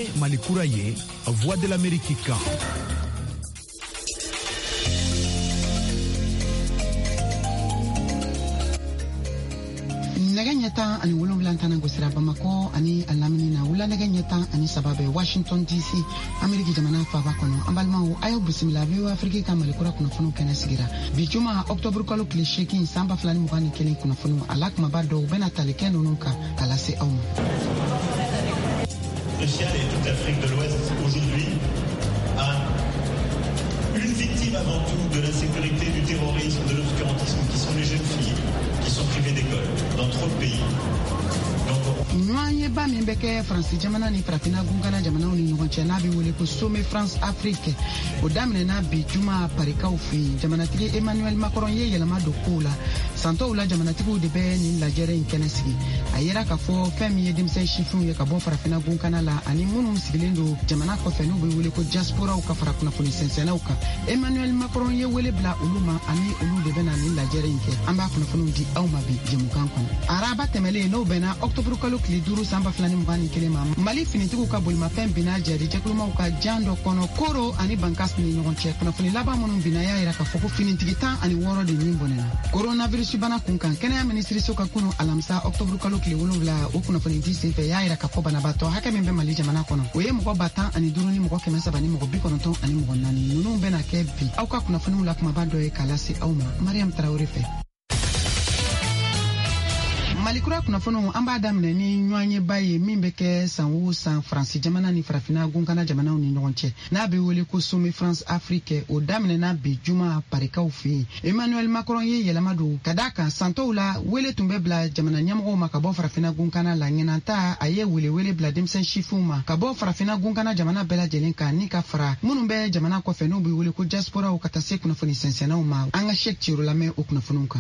ye Malikura ye, Voix de l'Amérique kan. Naganyata ani wolonblantana gosira Bamako ani alamini na wula naganyata ani sababe Washington DC Amerika jamana faba kono ambalmawo ayo bisimila be Afrika ka Malikura kuna funu kana sigira bijuma October kalo klisheki samba flani mugani kelen kuna funu alak mabado benatali kenu ka kala se awma. Le Tchad et toute l'Afrique de l'Ouest aujourd'hui a une victime avant tout de l'insécurité, du terrorisme, de l'obscurantisme, qui sont les jeunes filles qui sont privées d'école dans trop de pays. Nyanye ba membeke France jamana ni pratina gungana jamana ni nyonche na bi wole ko some France Afrique o damne na bi juma parika ofi jamana tigi Emmanuel Macron ye yelama do kula santo ula jamana tigi de be ni la jere in kenesi ayera ka fo femi ye dimsen chifu ye ka bo farafina gungana la ani munu sigilendo jamana ko fenu bi wole ko diaspora o ka farakuna funi sensena o ka Emmanuel Macron ye wole bla uluma ani ulu de be na ni la jere in ke amba kuna funu di awma bi jemukan ko araba temele no bena October kalo kili duru samba flani mbani kelema Mali finitiku ka bolima fen bina jadi jekuluma ka jando kono koro ani bankas ni nyonche kuna funi laba monu bina ya ira ka foko finitigi tan ani woro de nimbonena coronavirus bana kunkan kenya ministry soka kuno alamsa October kalo kili wolula o kuna funi disi fe ya ira ka foba na bato haka membe Mali jamana kono oye mko batan ani duru ni mko kemesa bani mko bikono ton ani mko nani nunu bena kebi au ka kuna funi ula kuma bado e kalasi auma Mariam Traoré fe Malikura kuna fono amba damne ni nyanye baye mimbeke sanwo san France jamana ni farafina gungana jamana ni nyonche na be wole ko some France Afrique o damne na be juma parika ofi Emmanuel Macron ye yelamadu kadaka santoula wele tumbe bla jamana nyamgo makabo farafina gungana la ngenanta aye wele bla demsen shifuma kabo farafina gungana jamana bela jelenka ni ka fara munumbe jamana ko feno be wole ko diaspora o katase kuna foni sensena o ma anga shek tiro lame o kuna fonunka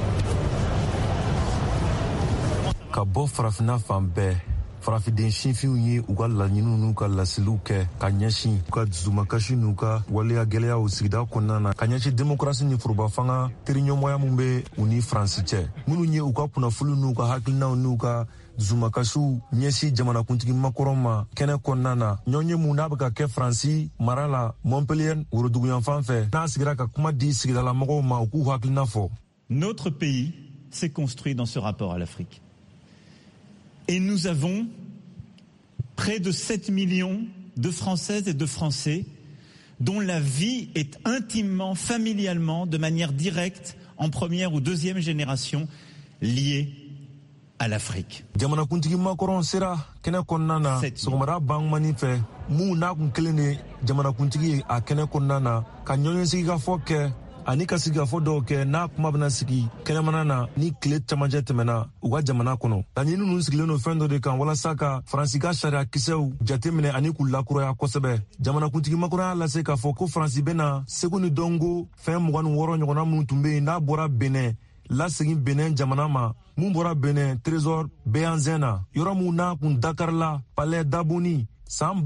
ka bɔ farafina fan bɛɛ farafiden sinfinw ye u ka laɲiniw n'u ka laseliw kɛ ka ɲɛsin u ka dusumakasi n'u ka waleya gwɛlɛyaw sigida kɔnɔna na ka ɲɛsin demokrasi ni forobafanga teriɲɔgɔnya min bɛ u ni faransi cɛ minnu ye u ka kunnafoliw n'u ka hakilinaw n'u ka dusumakasiw ɲɛsin jamanakuntigi Macron ma kɛnɛ kɔnɔna na ɲɔgɔnye mun n'a bɛ ka kɛ faransi mara la Montpellier woroduguyanfan fɛ n'a sigira ka kuma di sigidalamɔgɔw ma u k'u hakilina fɔ. Notre pays s'est construit dans ce rapport à l'Afrique. Et nous avons près de 7 millions de Françaises et de Français dont la vie est intimement, familialement, de manière directe, en première ou deuxième génération, liée à l'Afrique. Jamanakuntigi Macron sera kɛnɛ kɔnɔna na sɔgɔmada bangmani fɛ mun n'a kun kelen de jamanakuntigi a kɛnɛ kɔnɔna na ka ɲɔgɔnsigikafɔ kɛ ani ka sigikafɔ dɔw kɛ n'a kuma bena sigi kɛnɛmana na ni tile camancɛ tɛmɛna u ka jamana kɔnɔ laɲini ninnu sigilen do fɛn dɔ de kan walasa ka faransi ka sariya kisɛw jateminɛ ani k'u lakuraya kosɛbɛ jamanakuntigi Macron y'a lase k'a fɔ ko faransi bena segu ni dɔnko fɛn 26 ɲɔgɔnna minnu tun be yen n'a bɔra Benin lasegin Benin jamana ma mun bɔra Benin trésor Béhanzin na yɔrɔ mun n'a kun dakarila palais d'Aboni san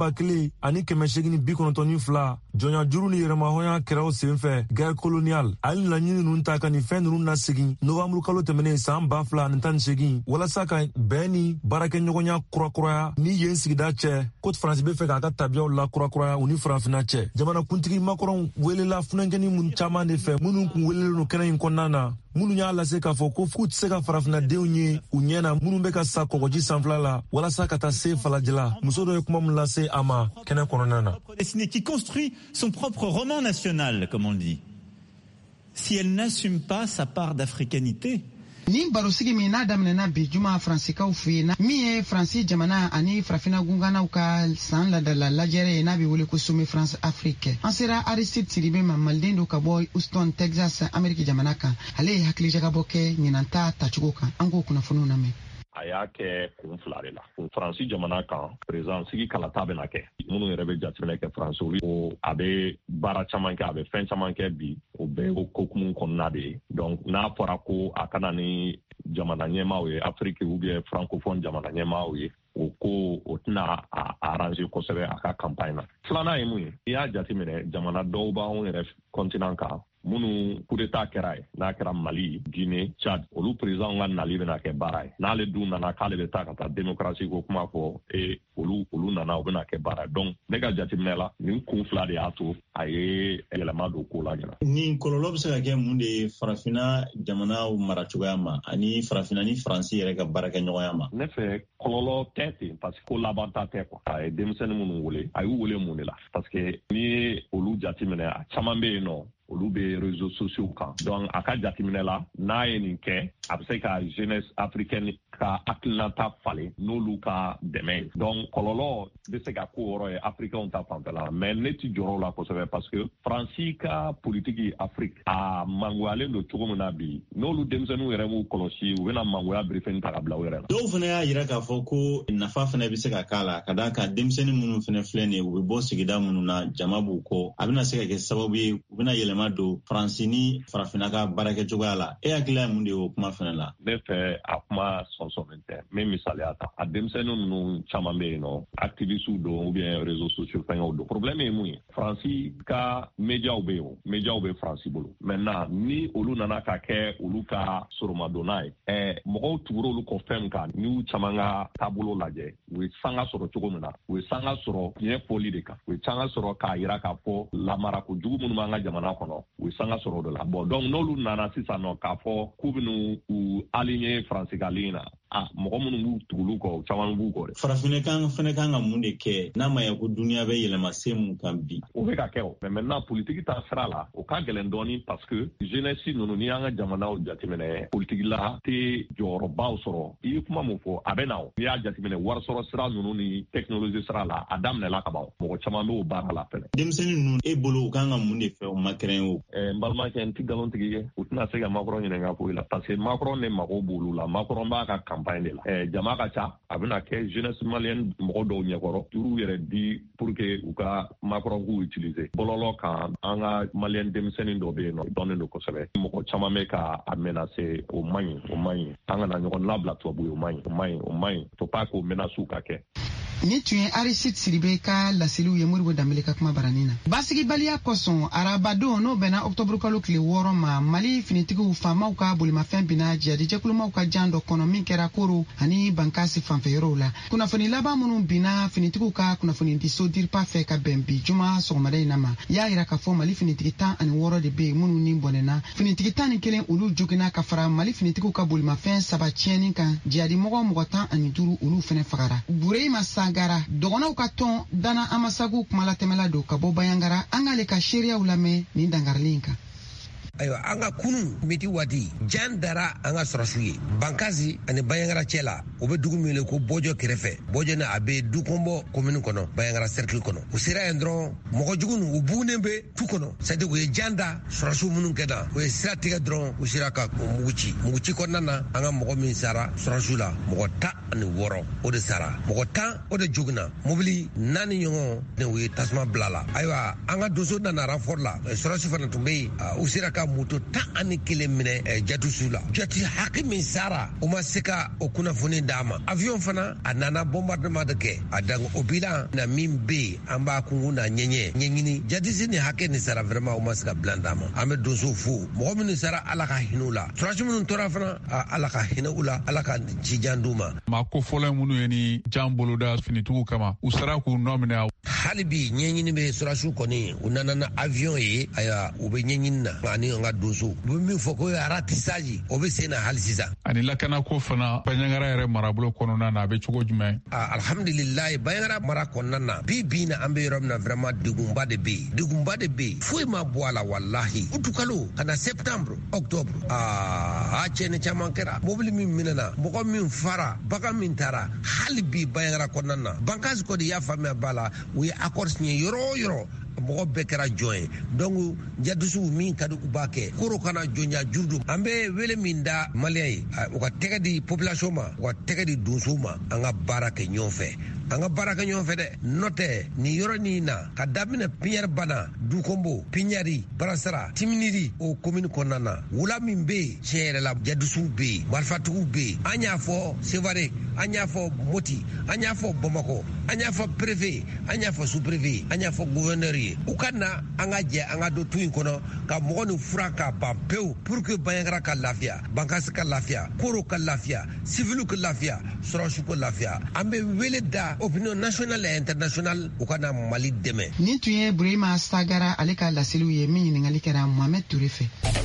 1992 jɔnya juru ni yɛrɛmahɔnya kɛraw senfɛ guerre coloniale ali laɲini ninnu ta ka nin fɛn ninnu nasegin novembre kalo tɛmɛnen san 2018 walasa ka bɛn ni baarakɛɲɔgɔnya kurakuraya ni yen sigida cɛ ko faransi be fɛ k'a ka tabiyaw la kurakuraya u ni farafina cɛ jamanakuntigi Macron welela funankɛni mun caman de fɛ minnu kun welelen no kɛnɛ in kɔnɔna na minnu y'a lase k'a fɔ ko f'u tɛ se ka farafinadenw ye u ɲɛna minnu bɛ ka sa kɔgɔji sanfɛla la walasa ka taa se falajɛla muso dɔ ye kuma min lase a ma kɛnɛ kɔnɔna na. Qui construit son propre roman national, comme on le dit. Si elle n'assume pas sa part d'africanité. Ni barosigi mi na damne na bi juma fransikaw fi na mi ye fransi jamana ani farafina gungana ka san la dala lajere na bi wole ko sumi France Afrique an sera Aristide Sidibé Mamalden do ka boy Houston Texas America jamana kan ale hakili jaga boke nyinanta tachugo kan ango kuna funu na me a y'a kɛ kun fila de la faransi jamana kan président sigi kalata bena kɛ minnu yɛrɛ bɛ jateminɛ kɛ faransi o a bɛ baara caman kɛ a bɛ fɛn caman kɛ bi o bɛɛ o kokumu kɔnɔna de ye donc n'a fɔra ko a kana ni jamana ɲɛmaaw ye Afrique ou bien francophone jamana ɲɛmaaw ye o ko o tɛna a arranger kosɛbɛ a ka campagne na filanan ye mun ye i y'a jateminɛ jamana dɔw b'anw yɛrɛ continent kan munu coup d'état kɛra ye n'a kɛra Mali, Guinée, Tchad olu président ka nali bɛna kɛ baara ye n'ale dun nana k'ale bɛ taa ka taa démocratie ko kuma fɔ olu nana u bɛna kɛ baara ye donc ne ka jateminɛ la nin kun fila de y'a to a ye yɛlɛma don ko la ɲɛna. Nin kɔlɔlɔ bɛ se ka kɛ mun de ye farafinna jamanaw mara cogoya ma ani farafinna ni Faransi yɛrɛ ka baarakɛ ɲɔgɔnya ma? Ne fɛ kɔlɔlɔ tɛ ten parce que ko laban ta tɛ quoi. A ye denmisɛnnin minnu wele a y'u wele mun de la parce que n'i ye olu jateminɛ a caman bɛ yen nɔ olu bɛ réseaux sociaux kan donc a ka jateminɛ la n'a ye nin kɛ a bɛ se ka jeunesse africaine ka hakilinata falen n'olu ka dɛmɛ ye donc kɔlɔlɔ bɛ se ka ko yɔrɔ ye africains ta fanfɛla mais ne ti jɔrɔ o la kosɛbɛ parce que Faransi ka politiki Afrique a mangoyalen don cogo min na bi n'olu denmisɛnninw yɛrɛ m'u kɔlɔsi u bɛna mangoya birifeni ta ka bila u yɛrɛ la. Dɔw fana y'a jira k'a fɔ ko nafa fana bɛ se ka k'a la ka d'a kan denmisɛnnin minnu fana filɛ nin ye u bɛ bɔ sigida minnu na jama b'u kɔ a bɛna se ka kɛ sababu ye u bɛna yɛlɛma don Faransi ni farafinna ka baarakɛ cogoya la e hakili ye mun de ye o kuma fana la? Ne fɛ a kuma sɔnsɔnnen tɛ n bɛ misaliya ta a denmisɛnnin ninnu caman bɛ yen nɔ activistes don ou bien réseaux sociaux fɛngɛw don problème ye mun ye Faransi ka médiaw bɛ yen o médiaw bɛ Faransi bolo maintenant ni olu nana ka kɛ olu ka soromadonna ye mɔgɔw tugura olu kɔ fɛn min kan ni y'u caman ka taabolo lajɛ u ye sanga sɔrɔ cogo min na u ye sanga sɔrɔ diɲɛ fɔli de kan u ye sanga sɔrɔ k'a jira k'a fɔ lamarako jugu minnu b'an ka jamana kɔnɔ u ye sanga sɔrɔ o de la bon donc n'olu nana sisan nɔ k'a fɔ k'u bɛna u aligner Faransi ka ligne na mɔgɔ minnu b'u tugulu kɔ caman b'u kɔ dɛ. Farafinna fana kan ka mun de kɛ n'a ma ye ko duniya bɛ yɛlɛma se mun kan bi? O bɛ ka kɛ o mais maintenant politique ta sira la o ka gɛlɛn dɔɔni parce que jeunesse ninnu ni y'an ka jamanaw jateminɛ politique la tɛ jɔyɔrɔbaw sɔrɔ i ye kuma mun fɔ a bɛ na o n'i y'a jateminɛ wari sɔrɔ sira ninnu ni technologie sira la a daminɛla ka ban mɔgɔ caman bɛ o baara la fɛnɛ. Denmisɛnnin ninnu e bolo u kan ka mun de fɛ o ma kɛrɛn o? N balimakɛ n ti nkalontigɛ ye u tɛna se ka Macron ɲininka foyi la parce que Macron ne mago b'olu la Macron b'a ka campagne de la jama ka ca a bɛna kɛ jeunesse malienne mɔgɔ dɔw ɲɛkɔrɔ turu yɛrɛ di pour que u ka Macron k'u utiliser bɔlɔlɔ kan an ka malienne denmisɛnnin dɔ bɛ yen nɔ dɔnnen don kosɛbɛ mɔgɔ caman bɛ ka a menacer o man ɲi an kana ɲɔgɔn labila tubabu ye o man ɲi faut pas k'o menaces ka kɛ. Ni tun ye Aristide Sidibe ka laseliw ye Modibo Dembele ka kuma baranin na. Basigibaliya kosɔn arabadon n'o bɛnna octobre kalo tile 6 ma Mali finitigiw faamaw ka bolimafɛn bina jadijɛkulumaw ka jan dɔ kɔnɔ min kɛra Koro ani Bankasi fanfɛyɔrɔw la. Kunnafoni laban minnu bina finitigiw ka kunnafoni di so diripa fɛ ka bɛn bi juma sɔgɔmada in na ma y'a yira k'a fɔ Mali finitigi 16 de bɛ yen minnu ni bɔnɛna. Finitigi 11 olu joginna ka fara Mali finitigiw ka bolimafɛn 7 tiɲɛni kan jadimɔgɔ 15 olu fɛnɛ fagara. Burema Sangara dɔgɔnɔw ka tɔn Dana Amasagu kumalatɛmɛla don ka bɔ Bayangara an k'ale ka seereyaw lamɛn nin dangarili kan. Ayiwa an ka kunu miti waati jan dara an ka sɔrɔsiw ye Bankasi ani Bayangara cɛ la o bɛ dugu min wele ko Bɔjɔ kɛrɛfɛ Bɔjɔ na a bɛ Dukɔnbɔ commune kɔnɔ Bayangara cercle kɔnɔ u sera yen dɔrɔn mɔgɔ jugu ninnu u bugunen bɛ tu kɔnɔ c'est à dire u ye jan da sɔrɔsiw minnu kɛ na u ye sira tigɛ dɔrɔn u sera ka mugu ci kɔnɔna na an ka mɔgɔ min sara sɔrɔsiw la mɔgɔ 16 o de sara mɔgɔ 10 o de joginna mobili 4 ɲɔgɔn ne u ye tasuma bila la ayiwa an ka donso nana renfort la sɔrɔsi fana tun bɛ yen u sera ka moto 11 minɛ jatusu la jati hakɛ min sara o ma se ka o kunnafoni d'a ma avion fana a nana bombardement de kɛ a dan o bilan na min bɛ yen an b'a kungun na ɲɛɲini jatisi ni hakɛ ni sara vraiment o ma se ka bilan d'a ma an bɛ donso fo mɔgɔ minnu sara ala ka hinɛ la surasi minnu tora fana ala ka hinɛ u la ala ka cijan d'u ma maa ko fɔlɔ minnu ye ni jan boloda finitigiw kama u sera k'u nɔ minɛ hali bi ɲɛɲini bɛ surasiw kɔni u nana na avion ye ayiwa u bɛ ɲɛɲini na ani an ka donso u bɛ min fɔ ko ratissage o bɛ sen na hali sisan ani lakana ko fana Bayangara yɛrɛ marabolo kɔnɔna na a bɛ cogo jumɛn? Alhamdulilayi Bayangara mara kɔnɔna na bi na an bɛ yɔrɔ min na vraiment degunba de bɛ yen foyi ma bɔ a la walahi utu kalo ka na septembre octobre a cɛnni caman kɛra mobili min minɛna mɔgɔ min fara bagan min taara hali bi Bayangara kɔnɔna na Bankasi kɔni y'a faamuya ba la u ye accord signé yɔrɔ o yɔrɔ mɔgɔ bɛɛ kɛra jɔn ye donc jadisuw min ka di u b'a kɛ Koro kana jɔnya jurudu an bɛ wele min da maliyɛn ye u ka tɛgɛ di population ma u ka tɛgɛ di donsow ma an ka baara kɛ ɲɔgɔn fɛ anga baraka ɲɔgɔn fɛ dɛ nɔtɛ ni yɔrɔ ni na ka daminɛ piɲɛri bana dukombo piɲari barasara timiniri o komini kɔnɔna na wula min be yen tiɲɛ yɛrɛ la jadusuw be yen marifatigiw be yen an y'a fɔ sevare an y'a fɔ moti an y'a fɔ bamakɔ an y'a fɔ prefe an y'a fɔ sous-prefe an y'a fɔ gouverneur ye u ka na an ka jɛ an ka don tu in kɔnɔ ka mɔgɔ nin fura ka ban pewu pour que Bayangara ka lafiya bankasi ka lafiya koro ka lafiya sivilu ka lafiya sɔrɔsiw ka lafiya an bɛ wele da opinion national et international u ka na Mali dɛmɛ. Nin tun ye Burema Sagara ale ka laseliw ye min ɲininkali kɛra Mohamed Touré fɛ.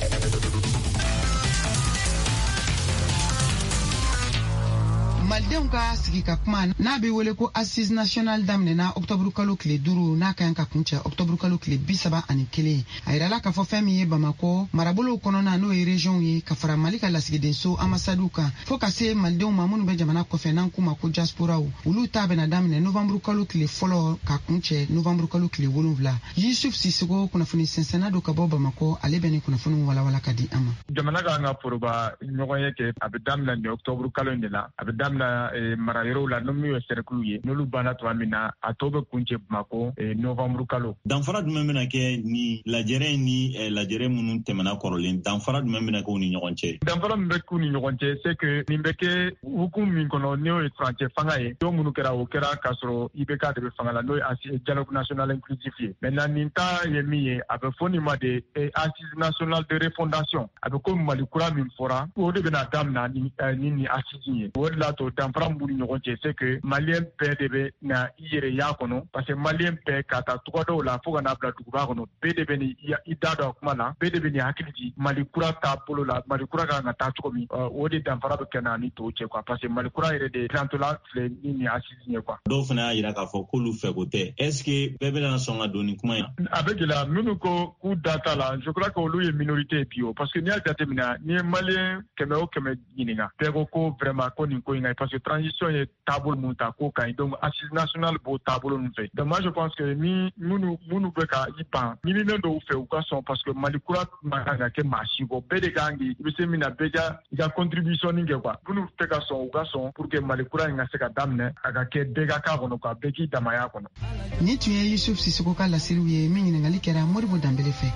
Malidenw ka sigi ka kuma n'a bɛ wele ko Assise Nationale daminɛna Octobre kalo tile 5 n'a ka kan ka kuncɛ Octobre kalo tile 31 a yirala k'a fɔ fɛn min ye Bamako marabolow kɔnɔna n'o ye région ye ka fara Mali ka lasigidenso ambassades kan fo ka se Malidenw ma minnu bɛ jamana kɔfɛ n'an k'u ma ko diasporaw olu ta bɛna daminɛ Novembre kalo tile fɔlɔ ka kuncɛ Novembre kalo tile 7 Yusuf Sisoko kunnafoni sɛnsɛnna do ka bɔ Bamako ale bɛ ni kunnafoni walawala ka di an ma. Jamana ka nga foroba ɲɔgɔn ye kɛ a bɛ daminɛ ni Octobre kalo in de la a bɛ daminɛ mara yɔrɔw la n'olu ye cercle ye n'olu banna tuma min na a tɔ bɛ kuncɛ Bamako Novembre kalo. Danfara jumɛn bɛna kɛ ni lajɛrɛ ni lajɛrɛ minnu tɛmɛna kɔrɔlen danfara jumɛn bɛna kɛ u ni ɲɔgɔn cɛ? Danfara min bɛ k'u ni ɲɔgɔn cɛ c'est que nin bɛ kɛ hukumu min kɔnɔ n'o ye furancɛ fanga ye don minnu kɛra o kɛra k'a sɔrɔ IBK de bɛ fanga la n'o ye dialogue national inclusif ye. Maintenant nin ta ye min ye a bɛ fɔ nin ma de Assise nationale de refondation a bɛ komi Mali kura min fɔra o de bɛna daminɛ ni assise ye. O de la to danfara mun ni ɲɔgɔn cɛ c'est que Malien bɛɛ de bɛ na i yɛrɛ y'a kɔnɔ parce que Malien bɛɛ ka taa tɔgɔ dɔw la fo ka n'a bila duguba kɔnɔ bɛɛ de bɛ ni i da don a kuma la bɛɛ de bɛ ni hakili di Mali kura taabolo la Mali kura kan ka taa cogo min o de danfara bɛ kɛ na ni tɔw cɛ quoi parce que Mali kura yɛrɛ de dilantola filɛ ni assise ye quoi. Dɔw fana y'a jira k'a fɔ k'olu fɛ ko tɛ est-ce que bɛɛ bɛna sɔn ka don ni kuma ye? A bɛ gɛlɛya minnu ko k'u da t'a la je crois que olu ye minorité bi o parce que n'i y'a jateminɛ ni ye Malien 100 o 100 ɲininka bɛɛ ko vraiment ko nin ko in ka ɲi parce que transition ye taabolo mun ta k'o ka ɲi donc Assise nationale b'o taabolo nun fɛ donc moi je pense que ni minnu bɛ ka i ban ɲininen dɔw fɛ u ka sɔn parce que Mali kura ma kan ka kɛ maa si bɔ bɛɛ de kan k'i bɛ se min na bɛɛ ka i ka contribution kɛ quoi minnu tɛ ka sɔn u ka sɔn pour que Mali kura in ka se ka daminɛ a ka kɛ bɛɛ ka k'a kɔnɔ quoi bɛɛ k'i damaya kɔnɔ. Nin tun ye Yusuf Sisoko ka laseliw ye min ɲininkali kɛra Modibo Dambele fɛ.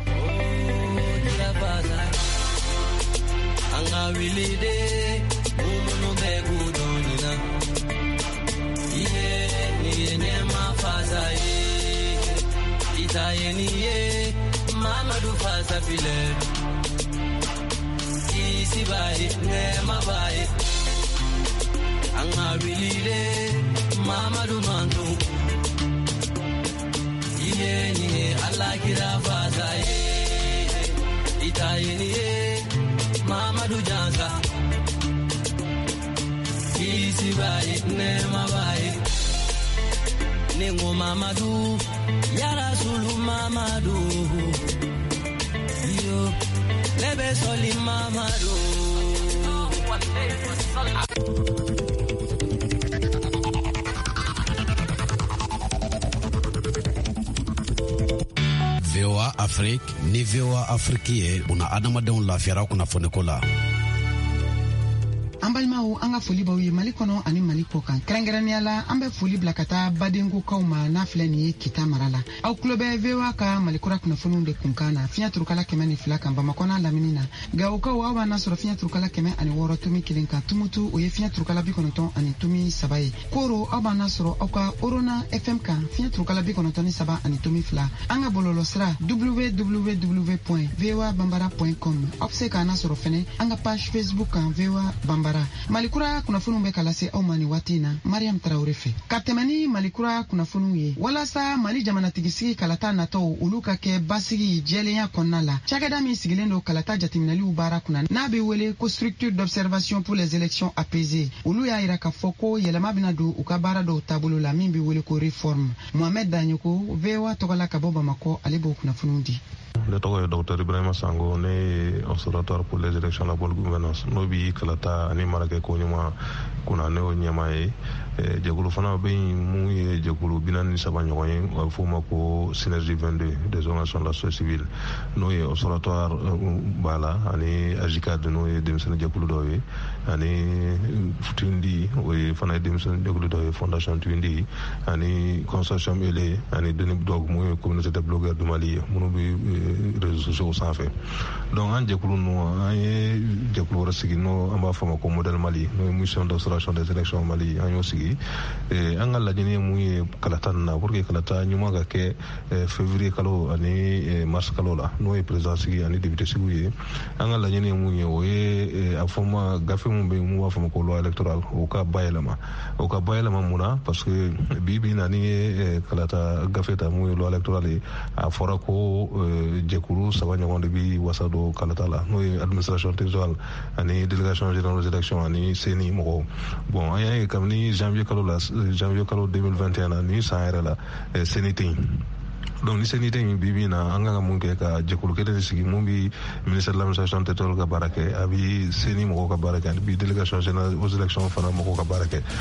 Mamadou Fasa File Isi Baye Nema Baye Anga Wilide Mamadou Mandu Iye Allah Kira Fasa Itaye Mamadou Jansa Isi Baye Nema Baye Nengo Mamadou Yara Sulu Mamadou Yo Lebe Soli Mamadou VOA Afrique ni VOA Afrique ye una adamadenw lafiyara kunnafoni ko la. An balimaw an ka foli b'aw ye Mali kɔnɔ ani Mali kɔ kan kɛrɛnkɛrɛnnenya la an bɛ foli bila ka taa badenkokaw ma n'a filɛ nin ye Kita mara la aw tulo bɛ VOA ka Malikura kunnafoniw de kunkan na fiɲɛ turukala 102 kan Bamakɔ n'a lamini na Gawokaw aw b'an lasɔrɔ fiɲɛ turukala 106 tomi 1 kan Tumutu o ye fiɲɛ turukala 93 ani tomi 3 ye Koro aw b'an lasɔrɔ aw ka Orona FM kan fiɲɛ turukala 93 ani tomi 2 an ka bɔlɔlɔsira www.voabambara.com aw bɛ se k'an lasɔrɔ fɛnɛ an ka page Facebook kan VOA Bambara Malikura kunnafoniw bɛ ka lase aw ma ni waati in na Mariam Traoré fɛ ka tɛmɛ ni Malikura kunnafoniw ye walasa Mali jamanatigisi kalata natɔw olu ka kɛ basigi jɛlenya kɔnɔna la cakɛda min sigilen don kalata jateminɛliw baara kunna n'a bɛ wele ko structure d'observation pour les élections apaisées olu y'a jira k'a fɔ ko yɛlɛma bɛna don u ka baara dɔw taabolo la min bɛ wele ko réforme Mohamed Danyoko VOA tɔgɔla ka bɔ Bamakɔ ale b'o kunnafoniw di. Le tɔgɔ ye Dr Ibrahima Sango ne ye observatoire pour les élections la bonne gouvernance n'o bi kalata ani marakɛ ko ɲuman kuna ne o ɲɛma ye jɛkulu fana bɛ yen mun ye jɛkulu 43 ɲɔgɔn ye a bɛ f'o ma ko synergie 22 des organisations de la société civile n'o ye observatoire b'a la ani AJICAD n'o ye denmisɛnnin jɛkulu dɔw ye ani Twindi o ye fana ye denmisɛnnin jɛkulu dɔw ye fondation Twindi ani consortium ELE ani Denib Dog mun ye communauté de blogueurs du Mali ye minnu bɛ réseaux sociaux sanfɛ donc an jɛkulu ninnu an ye jɛkulu wɛrɛ sigi n'o an b'a fɔ ma ko modèle Mali n'o ye mission d'observation des élections Mali an y'o sigi an ka laɲini ye mun ye kalata nin na pour que kalata ɲuman ka kɛ février kalo ani mars kalo la n'o ye président sigi ani député sigiw ye an ka laɲini ye mun ye o ye a fɔ ma gafe mun bɛ yen mun b'a fɔ ma ko loi électorale o ka bayɛlɛma mun na parce que bi na ni ye kalata gafe ta mun ye loi électorale ye a fɔra ko jɛkulu 3 ɲɔgɔn de bi wasa don kalata la n'o ye administration territoriale ani délégation générale des élections ani CENI mɔgɔw bon an y'a ye kabini janvier kalo 2021 na ni san yɛrɛ la CENI tɛ yen donc ni CENI tɛ yen bi na an ka mun kɛ ka jɛkulu kelen de sigi mun bi ministère de l'administration territoriale ka baara kɛ a bi CENI mɔgɔw ka baara kɛ ani bi délégation générale aux élections fana mɔgɔw ka baara kɛ.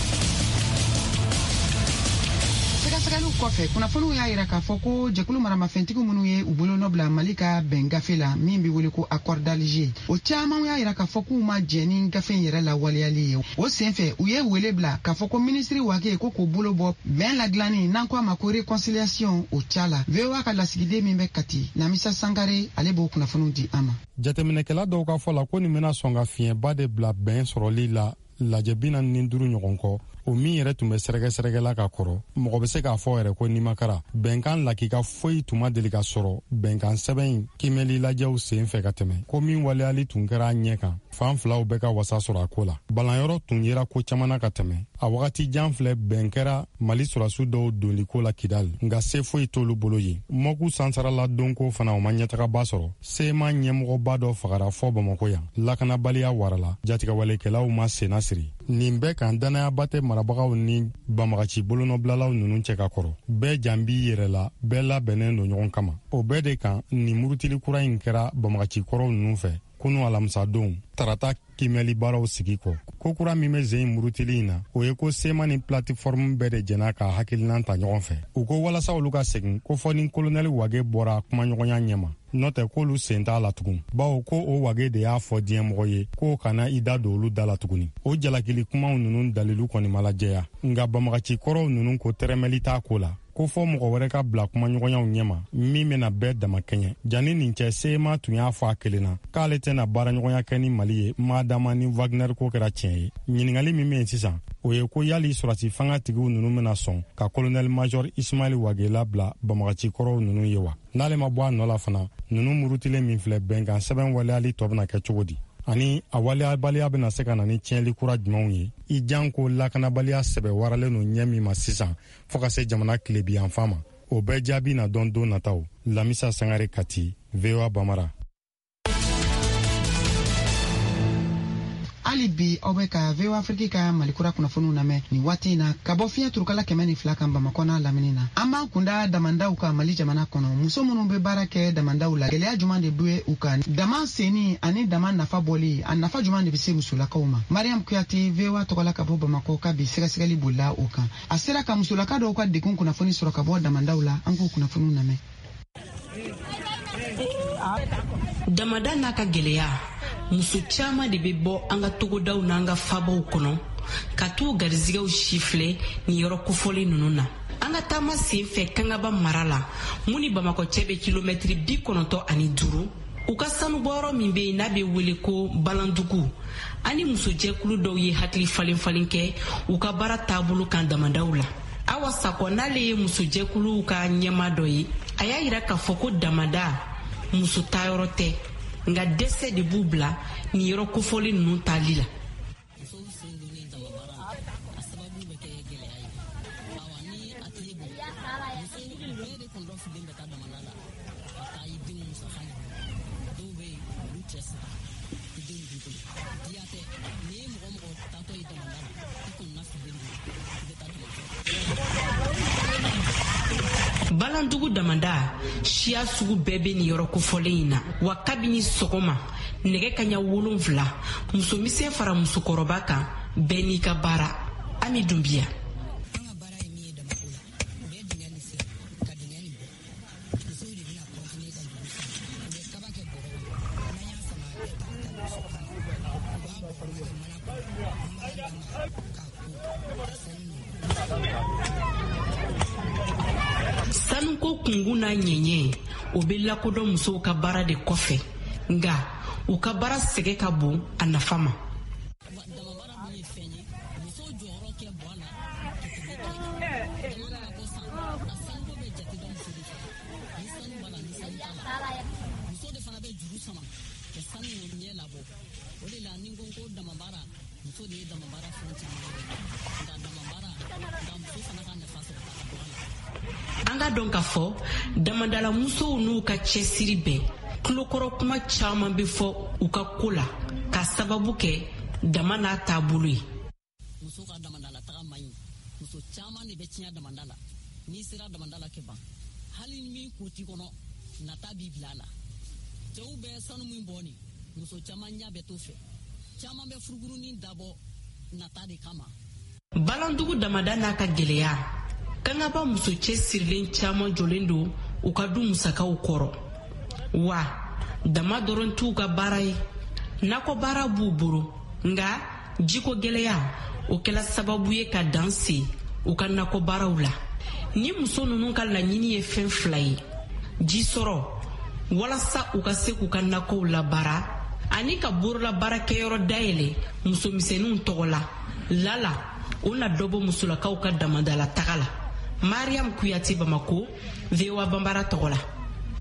sɛgɛsɛgɛliw kɔfɛ kunnafoniw y'a yira k'a fɔ ko jɛkulu maramafɛntigiw minnu ye u bolo nɔ bila Mali ka bɛn gafe la min bɛ wele ko accord d'Alger o caman y'a yira k'a fɔ k'u ma jɛ ni gafe in yɛrɛ lawaleyali ye o senfɛ u ye wele bila k'a fɔ ko ministre Wage ko k'o bolo bɔ bɛn ladilanni n'an ko a ma ko réconciliation o ca la VOA ka lasigiden min bɛ Kati Namisa Sangare ale b'o kunnafoniw di an ma. Jateminɛkɛla dɔw ka fɔ la ko nin bɛna sɔn ka fiɲɛba de bila bɛn sɔrɔli la lajɛ 45 ɲɔgɔn kɔ o min yɛrɛ tun bɛ sɛrɛgɛsɛrɛgɛla ka kɔrɔ mɔgɔ bɛ se k'a fɔ yɛrɛ ko nimakara bɛnkan lakika foyi tun ma deli ka sɔrɔ bɛnkan sɛbɛn in kimɛli lajɛw sen fɛ ka tɛmɛ ko min waleyali tun kɛra a ɲɛ kan fan filaw bɛ ka wasa sɔrɔ a ko la balanyɔrɔ tun yera ko caman na ka tɛmɛ a wagati jan filɛ bɛn kɛra Mali sɔrɔsiw dɔw donliko la Kidali nka se foyi t'olu bolo ye mɔgu sansarala donko fana o ma ɲɛtagaba sɔrɔ sema ɲɛmɔgɔba dɔ fagara fɔ Bamako yan lakanabaliya warala jatigɛwalekɛlaw ma senna siri nin bɛɛ kan danayaba tɛ marabagaw ni banbagaci bolonɔbilalaw ninnu cɛ ka kɔrɔ bɛɛ jan b'i yɛrɛ la bɛɛ labɛnnen don ɲɔgɔn kama o bɛɛ de kan nin murutili kura in kɛra banbagaci kɔrɔw ninnu fɛ kunu alamisadon tarata kimɛli baaraw sigi kɔ ko kura min bɛ zen murutili in na o ye ko sema ni plateforme bɛɛ de jɛna ka hakilinan ta ɲɔgɔn fɛ u ko walasa olu ka segin ko fɔ ni kolonɛli Wage bɔra kumaɲɔgɔnya ɲɛma n'o tɛ k'olu sen t'a la tugun bawo ko o Wage de y'a fɔ diɲɛmɔgɔ ye k'o kana i da don olu da la tuguni o jalakili kumaw ninnu dalilu kɔni ma lajɛya nka banbagaci kɔrɔw ninnu ko tɛrɛmɛli t'a ko la ko fɔ mɔgɔ wɛrɛ ka bila kumaɲɔgɔnyaw ɲɛma min bɛna bɛɛ dama kɛɲɛ janni nin cɛ sema tun y'a fɔ a kelen na k'ale tɛna baaraɲɔgɔnya kɛ ni Mali ye madama ni Wagner ko kɛra tiɲɛ ye ɲininkali min bɛ yen sisan o ye ko yali sɔrɔsi fanga tigiw ninnu bɛna sɔn ka colonel major Ismail Wage labila banbagaci kɔrɔw ninnu ye wa n'ale ma bɔ a nɔ la fana ninnu murutilen min filɛ bɛnkan sɛbɛn waleyali tɔ bɛna kɛ cogo di ani a waleyabaliya bɛna se ka na ni tiɲɛli kura jumɛnw ye i jan ko lakanabaliya sɛbɛ waralen no ɲɛ min ma sisan fɔɔ ka se jamana tilebiyanfan ma o bɛɛ jaabi na dɔn don nataw Lamisa Sangare Kati VOA Bamara. hali bi aw bɛ ka VOA Afrique ka malikura kunnafoniw lamɛn nin waati in na ka bɔ fiɲɛ turukala 102 kan Bamakɔ n'a lamini na an b'an kunda damandaw ka Mali jamana kɔnɔ muso minnu bɛ baara kɛ damandaw la gɛlɛya juman de bɛ u kan dama senni ani dama nafa bɔli a nafa juman de bɛ se musolakaw ma Mariam Kuyate VOA tɔgɔla ka bɔ Bamakɔ ka bi sɛgɛsɛgɛli bolila o kan a sera ka musolaka dɔw ka degun kunnafoni sɔrɔ ka bɔ damandaw la an k'o kunnafoniw lamɛn. Damada n'a ka gɛlɛya muso caman de bɛ bɔ an ka togodaw n'an ka fabaw kɔnɔ ka t'u garizigɛw si filɛ ni yɔrɔ kofɔlen ninnu na an ka taama sen fɛ Kangaba mara la mun ni Bamakɔ cɛ bɛ kilomɛtiri 95 u ka sanubɔyɔrɔ min bɛ yen n'a bɛ wele ko Balandugu ani musojɛkulu dɔw ye hakili falen kɛ u ka baara taabolo kan damandaw la Awa Sakɔ n'ale ye musojɛkuluw ka ɲɛma dɔ ye a y'a yira k'a fɔ ko damada muso tayɔrɔ tɛ nga dɛsɛ de b'u bila ni yɔrɔ kofɔli ninnu tali la. Balandugu damanda siya sugu bɛɛ bɛ ni yɔrɔ kofɔlen in na wa kabini sɔgɔma nɛgɛ kaɲa 7 musomisɛn fara musokɔrɔba kan bɛɛ n'i ka baara. Ami Dunbiya. Sanuko kungu n'a ɲɛɲɛ o bɛ lakodɔn musow ka baara de kɔfɛ, nga u ka baara sɛgɛ ka bon a nafa ma. An ka dɔn k'a fɔ damadala musow n'u ka cɛsiri bɛɛ kulokɔrɔ kuma caman bɛ fɔ u ka ko la ka sababu kɛ dama n'a taabolo ye. Muso ka damadala taga man ɲi, muso caman de bɛ tiɲɛ damadala. N'i sera damadala kɛ ban hali ni min ko t'i kɔnɔ nata b'i bila a la. Cɛw bɛ sanu min bɔ nin muso caman ɲɛ bɛ t'o fɛ, caman bɛ furukurunin dabɔ nata de kama. Balandugu damada n'a ka gɛlɛya kangaba muso cɛ sirilen caman jɔlen don u ka du musakaw kɔrɔ, wa dama dɔrɔn t'u ka baara ye. Nakɔ baara b'u bolo, nga jiko gɛlɛya o kɛla sababu ye ka dan se u ka nakɔ baaraw la. Ni muso ninnu ka laɲini ye fɛn fila ye: ji sɔrɔ walasa u ka se k'u ka nakɔw labaara, ani ka borola baarakɛyɔrɔ dayɛlɛ musomisɛnninw tɔgɔ la. Lala o na dɔbɔ musolakaw ka damadala taga la. Mariam Kuyate, Bamako, VOA Bambara tɔgɔ la.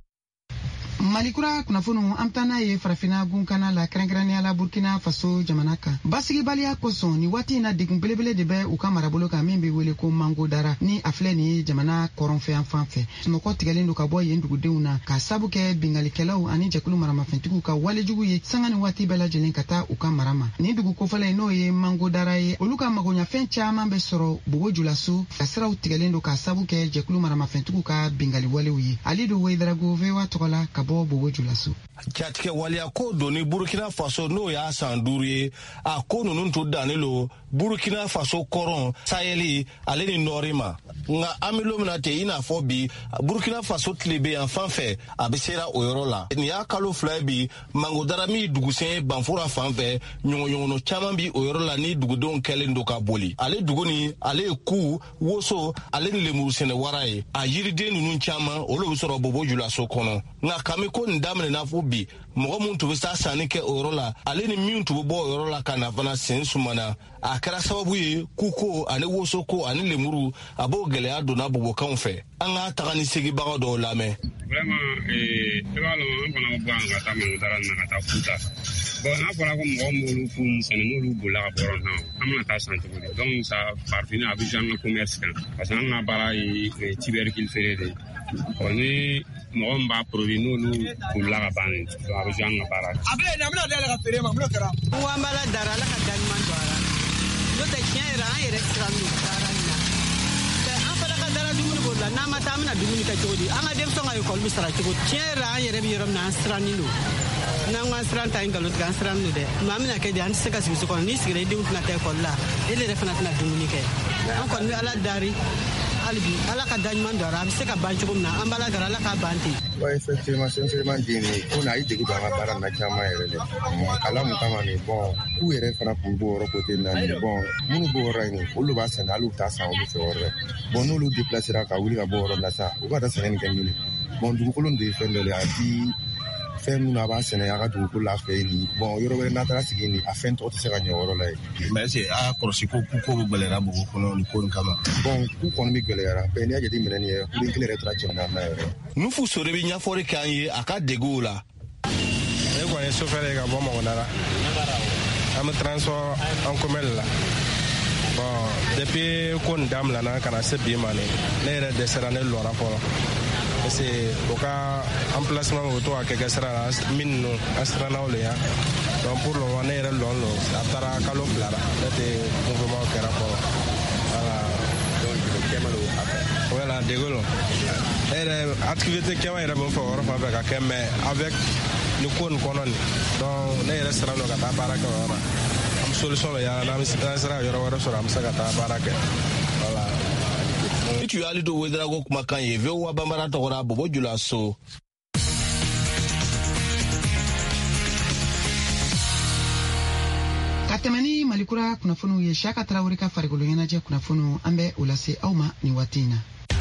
Malikura kunnafoni an taa n'a ye farafina gunkana la kɛrɛnkɛrɛnnenya la Burkina Faso jamana kan. Basigibaliya kosɔn ni waati in na degun belebele de bɛ u ka marabolo kan min bɛ wele ko Mango Dara ni a filɛ nin ye jamana kɔrɔnfɛ yan fan fɛ. Sunɔgɔ tigɛlen don ka bɔ yen dugudenw na ka sabu kɛ bingalikɛlaw ani jɛkulu maramafɛntigiw ka walejugu ye sanga ni waati bɛɛ lajɛlen ka taa u ka mara ma. Ni dugu kofɔla n'o ye Mango Dara ye, olu ka magoɲafɛn caman bɛ sɔrɔ Bobo Julaso ka siraw tigɛlen don ka sabu kɛ jɛkulu maramafɛntigiw ka bingali walew ye. Alidu Weidarago, VOA tɔgɔ la ka bɔ Bobo Julaso. Jatigɛ waliya ko doni Burkina Faso n'o y'a san 5 ye, a ko ninnu to dannen lo Burkina Faso kɔrɔn Saheli ale ni nɔri ma. Nga an bɛ don min na ten i n'a fɔ bi Burkina Faso tile bɛ yan fan fɛ a bɛ sera o yɔrɔ la. Nin y'a kalo 2 bi Mango Dara min dugusɛn Banfura fan fɛ ɲɔgɔnɲɔgɔnno caman bi o yɔrɔ la ni dugudenw kɛlen don ka boli. Ale dugu ni ale ye ku, woso, ale ni lemuru sɛnɛ wara ye. A yiriden ninnu caman olu bɛ sɔrɔ Bobo Julaso kɔnɔ. Nga kami ko nin daminɛna fo bi mɔgɔ mun tun bɛ taa sanni kɛ o yɔrɔ la ale ni min tun bɛ bɔ o yɔrɔ la ka na fana sen sumana. A kɛra sababu ye kuko ani wosoko ani lemuru a b'o gɛlɛya donna bobokanw fɛ. An ka taga ni segibaga dɔw lamɛn. Vraiment i b'a lɔn an fana bɔ an ka taa Mango Dara na ka taa Futa. Bon n'a fɔra ko mɔgɔ m'olu funu sɛnɛ n'olu bolila ka bɔ yɔrɔ na an bɛna taa san cogo di. Donc ça farfine a bɛ jouer an ka commerce kan parce que an ka baara ye tubercule feere de ye. Ni mɔgɔ min b'a produit n'olu bolila ka ban a bɛ jouer an ka baara. A bɛ yen, a bɛna dayɛlɛ ka feere ma, mun kɛra? N ko an b'a la dara Ala ka daɲuman don a la. N'o tɛ tiɲɛ yɛrɛ an yɛrɛ siran don baara in na. An fana ka dara dumuni b'o la n'an ma taa an bɛna dumuni kɛ cogo di? An ka denmisɛnw ka école bɛ sara cogo di? Tiɲɛ yɛrɛ an yɛrɛ bɛ yɔrɔ min na an sirannen don. N'an ko an siran ta nkalon tigɛ an siran don dɛ. Mais an bɛna kɛ de an tɛ se ka sigi so kɔnɔ n'i sigira i denw tɛna taa école la e yɛrɛ fana tɛna dumuni kɛ. An kɔni bɛ Ala dari. Ala ka daɲuman don a la, a bɛ se ka ban cogo min na an b'a la dara Ala k'a ban ten. Bon effectivement sincèrement dit ko na i degu don an ka baara na caman yɛrɛ dɛ. Kalan mun kama nin bon k'u yɛrɛ fana kun b'o yɔrɔ côté na nin bon minnu b'o yɔrɔ in olu b'a sɛnɛ hali u t'a san olu fɛ yɔrɔ dɛ. Bon n'olu déplacera ka wuli ka bɔ yɔrɔ la sa u ka taa sɛnɛ nin kɛ ɲini. Bon dugukolo de ye fɛn dɔ ye a di fɛn minnu a b'a sɛnɛ a ka dugukolo la fɛ nin bon yɔrɔ wɛrɛ n'a taara sigi nin a fɛn tɔgɔ tɛ se ka ɲɛ yɔrɔ la ye. Mais est-ce que a kɔlɔsi ko bɛ gɛlɛyara Bobo kɔnɔ nin ko nin kama? Bon ku kɔni bɛ gɛlɛyara bɛɛ n'i y'a jateminɛ nin ye kulu kelen yɛrɛ tora jamana na yɛrɛ. Nufu Sore bɛ ɲɛfɔli k'an ye a ka degun la. Ne kɔni ye chauffeur ye ka bɔ Mango Dara an bɛ transport en commun la. Bon depuis ko nin daminɛna ka na se bi ma ne yɛrɛ dɛsɛra ne lɔra fɔlɔ. Parce que o ka emplacement o to a kɛ sira la min ninnu an siranna o le ya. Donc pour le moment ne yɛrɛ lɔn lo a taara kalo 2 la ne tɛ mouvement kɛra fɔlɔ. Voilà. Donc kɛmɛ lo a fɛ. Voilà dégo lo. Ne yɛrɛ activité kɛmɛ yɛrɛ bɛ fɔ o yɔrɔ fan fɛ ka kɛ mais avec ni ko nin kɔnɔ nin donc ne yɛrɛ siran lo ka taa baara kɛ o yɔrɔ la. solution la ya na sera yɔrɔ wɛrɛ sɔrɔ an bɛ se ka taa baara kɛ voilà. Itu ali do wedrago kumakan ye VOA Bambara tɔgɔra Bobo Jula So. Ka tɛmɛ ni malikura kunnafoniw ye Siyaka Tarawele ka farikolo ɲɛnajɛ kunnafoniw an bɛ o lase aw ma ni waati in na.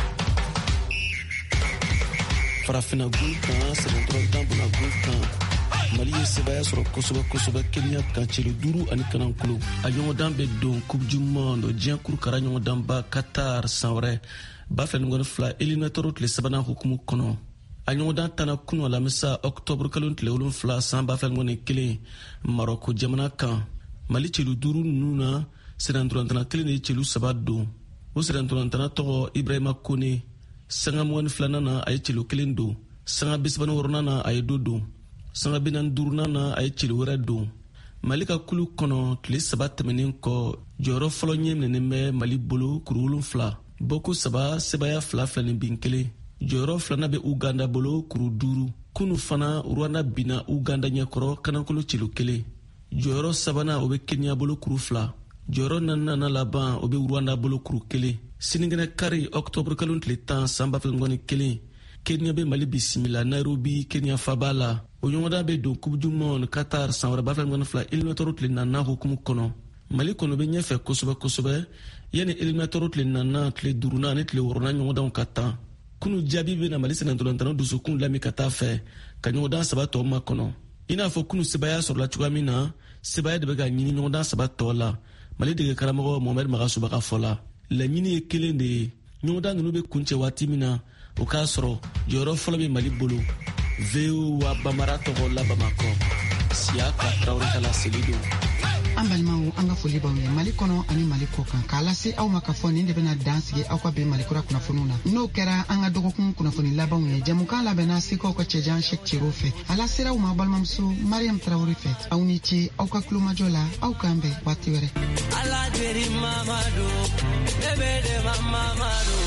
Farafina gun kan sɛbɛntɔrɔ danbuna gun kan Mali ye sebaya sɔrɔ kosɛbɛ Kenya kan celu 5 ani kanankolo a ɲɔgɔndan bɛ don Coupe du Monde diɲɛ kurukara ɲɔgɔndanba Qatar san wɛrɛ 2022 éliminateur tile 3nan hukumu kɔnɔ a ɲɔgɔndan tana kunu alamisa octobre kalo tile 7 san 2021 Maroko jamana kan Mali celu 5 ninnu na sɛdɛntɔrɔntana 1 de ye celu 3 don o sɛdɛntɔrɔntana tɔgɔ Ibrahima Kone sanga 22nan na a ye celu 1 don sanga 36nan na a ye 2 don sanga 45nan na a ye celu wɛrɛ don Mali ka kulu kɔnɔ tile 3 tɛmɛnen kɔ jɔyɔrɔ fɔlɔ ɲɛminɛnen bɛ Mali bolo kuru 7 boko 3 sebaya 2 filɛ ni bin 1 jɔyɔrɔ 2nan bɛ Uganda bolo kuru 5 kunu fana Rwanda bina Uganda ɲɛkɔrɔ kanankolo celu 1 jɔyɔrɔ 3nan o bɛ Kenya bolo kuru 2 jɔyɔrɔ 4nan na laban o bɛ Rwanda bolo kuru 1 sinikɛnɛ kari octobre kalo tile 10 san 2021 Kenya bɛ Mali bisimila Nairobi Kenya faba la o ɲɔgɔndan bɛ don Coupe du Monde Qatar san wɛrɛ 2022 éliminateur tile 4nan hukumu kɔnɔ Mali kɔnɔ bɛ ɲɛfɛ kosɛbɛ yanni éliminateur tile 4nan tile 5nan ani tile 6nan ɲɔgɔndanw ka tan kunu jaabi bɛ na Mali sɛnɛntɔlɔntana dusukun lami ka taa fɛ ka ɲɔgɔndan 3 tɔ ma kɔnɔ i n'a fɔ kunu sebaya sɔrɔla cogoya min na sebaya de bɛ ka ɲini ɲɔgɔndan 3 tɔ la Mali dege karamɔgɔ Mohamed Magasuba ka fɔ la laɲini ye kelen de ye ɲɔgɔndan ninnu bɛ kuncɛ waati min na o k'a sɔrɔ jɔyɔrɔ fɔlɔ bɛ Mali bolo VOA Bambara tɔgɔ la Bamakɔ Siyaka Tarawele ka laseli don an balimaw an ka foli b'aw ye Mali kɔnɔ ani Mali kɔ kan k'a lase aw ma ka fɔ nin de bɛna dan sigi aw ka bɛn malikura kunnafoniw na n'o kɛra an ka dɔgɔkun kunnafoni labanw ye jɛmukan labɛnna sekaw ka cɛjan Sek Cero fɛ a lasera aw ma balimamuso Mariam Tarawele fɛ aw ni ce aw ka kulomajɔ la aw k'an bɛn waati wɛrɛ Aladeri Mamadu Nebede Mamadu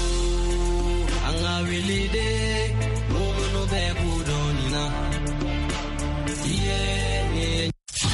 Anga wilide Mumunu be kudonina Yeah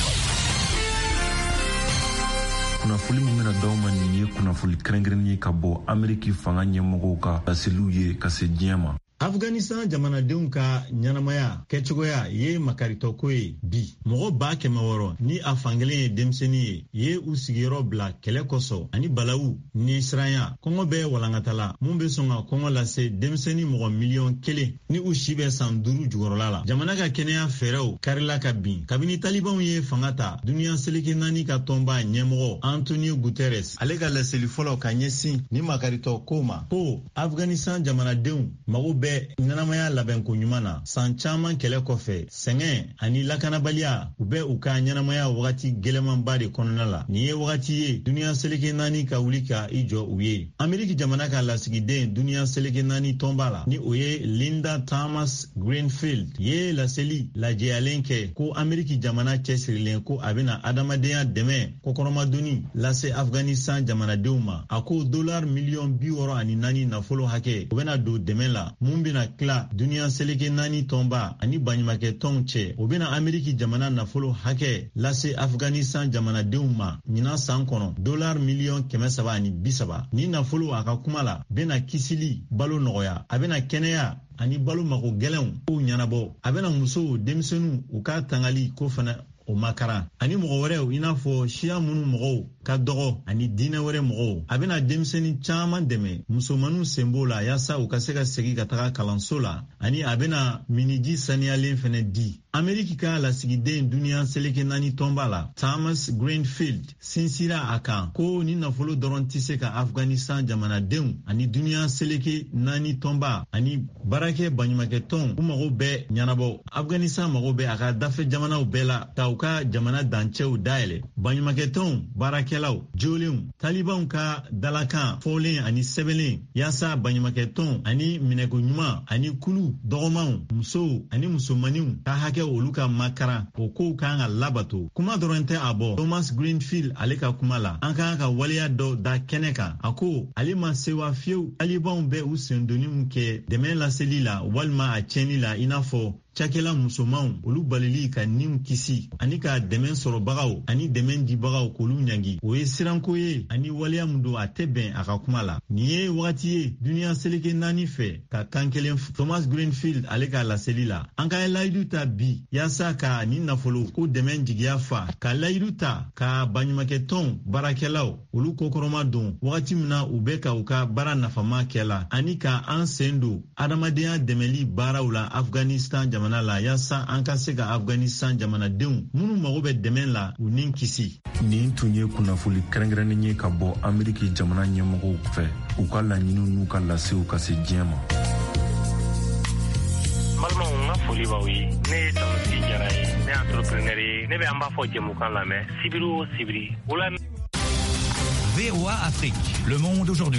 kunnafoni min bɛna d'aw ma nin ye kunnafoni kɛrɛnkɛrɛnnen ye ka bɔ Ameriki fanga ɲɛmɔgɔw ka laseliw ye ka se diɲɛ ma. Afghanistan jamanadenw ka ɲanamaya kɛcogoya ye makaritɔko ye bi mɔgɔ 100,000 ni a fankelen ye denmisɛnnin ye u sigiyɔrɔ bila kɛlɛ kɔsɔ ani balawu ni siranya kɔngɔ bɛ walankatala mun bɛ sɔn ka kɔngɔ lase denmisɛnnin mɔgɔ 1,000,000 ni u si bɛ san 5 jukɔrɔla la jamana ka kɛnɛya fɛɛrɛw karila ka bin kabini talibanw ye fanga ta duniya seleke 4 ka tɔnba ɲɛmɔgɔ Antonio Guterres ale ka laseli fɔlɔ ka ɲɛsin ni makaritɔko ma ko Afghanistan jamanadenw mago bɛ ɲanamaya labɛnko ɲuman na san caman kɛlɛ kɔfɛ sɛngɛ ani lakanabaliya u bɛ u ka ɲanamaya wagati gɛlɛmanba de kɔnɔna la nin ye wagati ye duniya seleke 4 ka wuli ka i jɔ u ye Ameriki jamana ka lasigiden duniya seleke 4 tɔnba la ni o ye Linda Thomas Greenfield ye laseli lajɛyalen kɛ ko Ameriki jamana cɛsirilen ko a bɛna adamadenya dɛmɛ kɔkɔrɔmadonni lase Afghanistan jamanadenw ma a ko $64 million nafolo hakɛ o bɛna don dɛmɛ la mun bena kila duniya seleke 4 tɔnba ani baɲumakɛ tɔnw cɛ o bena Ameriki jamana nafolo hakɛ lase Afghanistan jamanadenw ma ɲina san kɔnɔ $330,000,000 ni nafolo a ka kuma la bena kisili balo nɔgɔya a bena kɛnɛya ani balo mago gɛlɛnw kow ɲanabɔ a bena musow denmisɛnninw u ka tangali ko fana o makaran ani mɔgɔ wɛrɛw i n'a fɔ siya minnu mɔgɔw ka dɔgɔ ani diinɛ wɛrɛ mɔgɔw a bena denmisɛnnin caman dɛmɛ musomaninw sen b'o la yaasa u ka se ka segi ka taga kalanso la ani a bena miniji saniyalen fɛnɛ di Ameriki ka lasigiden duniya seleke 4 tɔnba la Thomas Greenfield sinsira a kan ko ni nafolo dɔrɔn tɛ se ka Afghanistan jamanadenw ani duniya seleke 4 tɔnba ani baarakɛ baɲumakɛ tɔn u mago bɛɛ ɲanabɔ Afghanistan mago bɛ a ka dafe jamanaw bɛɛ la ka u ka jamana dancɛw dayɛlɛ baɲumakɛ tɔnw baarakɛlaw jolenw talibanw ka dalakan fɔlen ani sɛbɛnlen yaasa baɲumakɛ tɔn ani minɛko ɲuman ani kulu dɔgɔmanw musow ani musomaninw ka hakɛ olu ka makaran o kow kan ka labato kuma dɔrɔn tɛ a bɔ Thomas Greenfield ale ka kuma la an kan ka waleya dɔ da kɛnɛ kan a ko ale ma sewa fiyewu talibanw bɛ u sendoniw kɛ dɛmɛ laseli la walima a cɛnni la i n'a fɔ cakɛla musomanw olu balili ka niw kisi ani ka dɛmɛ sɔrɔbagaw ani dɛmɛ dibagaw k'olu ɲangi o ye siranko ye ani waleya mun don a tɛ bɛn a ka kuma la. Nin ye wagati ye duniya seleke 4 fɛ ka kan kelen Thomas Greenfield ale ka laseli la. An ka layidu ta bi yaasa ka ni nafolo ko dɛmɛ jigiya fa ka layidu ta ka baɲumakɛ tɔn baarakɛlaw olu kokɔrɔma don wagati min na u bɛ ka u ka baara nafama kɛla ani ka an sen don adamadenya dɛmɛli baaraw la Afghanistan jamana la yaasa an ka se ka Afghanistan jamanadenw minnu mago bɛ dɛmɛ la u ni kisi. Nin tun ye kunnafoli kɛrɛnkɛrɛnnen ye ka bɔ Ameriki jamana ɲɛmɔgɔw fɛ u ka laɲiniw n'u ka lasew ka se diɲɛ ma. Balimaw n ka foli b'aw ye. Ne ye Tamusi Jara ye. Ne ye entrepreneur ye. Ne bɛ an b'a fɔ jɛmukan lamɛn sibiri o sibiri. VOA Afrique, le monde aujourd'hui.